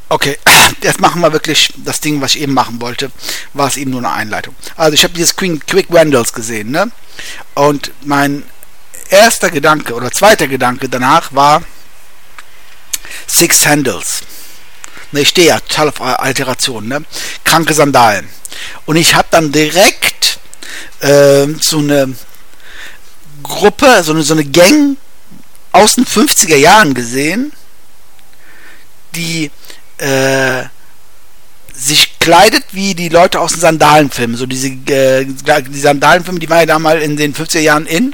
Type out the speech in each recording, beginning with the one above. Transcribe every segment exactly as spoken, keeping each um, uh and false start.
Okay, jetzt machen wir wirklich das Ding, was ich eben machen wollte. War es eben nur eine Einleitung. Also ich habe dieses Queen, Quick Vandals gesehen, ne? Und mein erster Gedanke oder zweiter Gedanke danach war Six Sandals. Ne, ich stehe ja total auf Alterationen, ne? Kranke Sandalen. Und ich habe dann direkt äh, so eine Gruppe, so eine, so eine Gang aus den fünfziger Jahren gesehen, die äh, sich kleidet wie die Leute aus den Sandalenfilmen. So diese äh, die Sandalenfilme, die waren ja damals in den fünfziger Jahren in.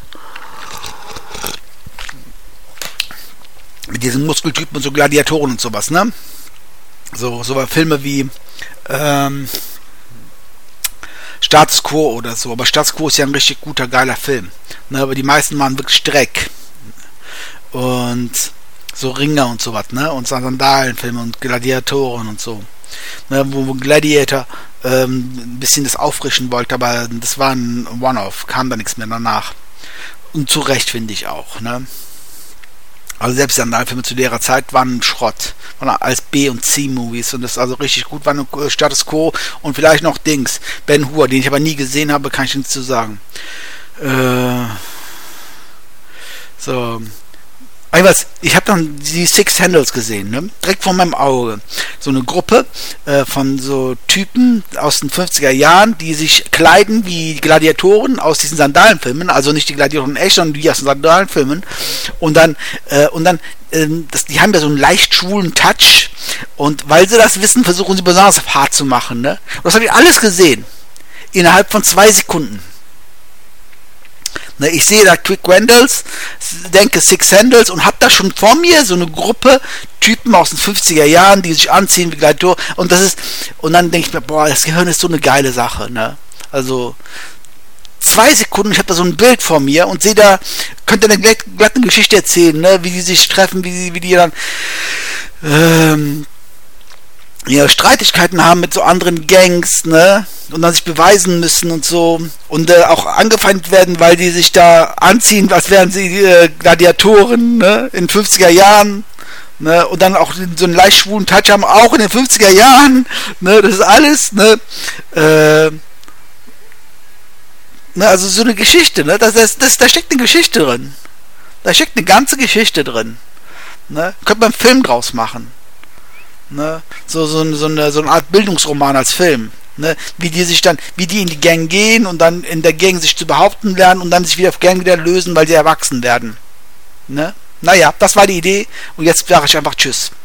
Mit diesen Muskeltypen und so Gladiatoren und sowas, ne? So, so Filme wie ähm, Status Quo oder so. Aber Status Quo ist ja ein richtig guter, geiler Film. Ne? Aber die meisten waren wirklich Dreck. Und so Ringer und sowas, ne? Und Sandalenfilme und Gladiatoren und so. Ne? Wo, wo Gladiator ähm, ein bisschen das auffrischen wollte, aber das war ein One-Off. Kam da nichts mehr danach. Und zu Recht, finde ich auch, ne? Also selbst die Sandalfilme zu der Zeit waren Schrott. Waren als B- und C-Movies und das ist also richtig gut. War nur Status Quo und vielleicht noch Dings. Ben Hur, den ich aber nie gesehen habe, kann ich nichts zu sagen. Äh, so. Ich habe dann die Six Handles gesehen, ne? Direkt vor meinem Auge. So eine Gruppe äh, von so Typen aus den fünfziger Jahren, die sich kleiden wie Gladiatoren aus diesen Sandalenfilmen, also nicht die Gladiatoren echt, sondern die aus den Sandalenfilmen. Und dann, äh, und dann, äh, das, die haben ja so einen leicht schwulen Touch und weil sie das wissen, versuchen sie besonders hart zu machen, ne? Und das habe ich alles gesehen. Innerhalb von zwei Sekunden. Ne, ich sehe da Quick Vandals, denke Six Handles und habe da schon vor mir so eine Gruppe Typen aus den fünfziger Jahren, die sich anziehen wie Gladiatoren und das ist, und dann denke ich mir, boah, das Gehirn ist so eine geile Sache, ne? Also zwei Sekunden, ich habe da so ein Bild vor mir und sehe da, könnte eine glatte Geschichte erzählen, ne? Wie die sich treffen, wie, wie die dann ähm, ja, Streitigkeiten haben mit so anderen Gangs, ne? Und dann sich beweisen müssen und so. Und äh, auch angefeindet werden, weil die sich da anziehen, als wären sie äh, Gladiatoren, ne? In den fünfziger Jahren. Ne? Und dann auch so einen leicht schwulen Touch haben, auch in den fünfziger Jahren. Ne? Das ist alles, ne? Äh, ne? Also so eine Geschichte, ne? Das, das, das, da steckt eine Geschichte drin. Da steckt eine ganze Geschichte drin. Ne? Könnte man einen Film draus machen. Ne? So, so, so, eine, so eine Art Bildungsroman als Film. Ne? Wie die sich dann, wie die in die Gang gehen und dann in der Gang sich zu behaupten lernen und dann sich wieder auf Gang wieder lösen, weil sie erwachsen werden. Ne? Naja, das war die Idee und jetzt sage ich einfach Tschüss.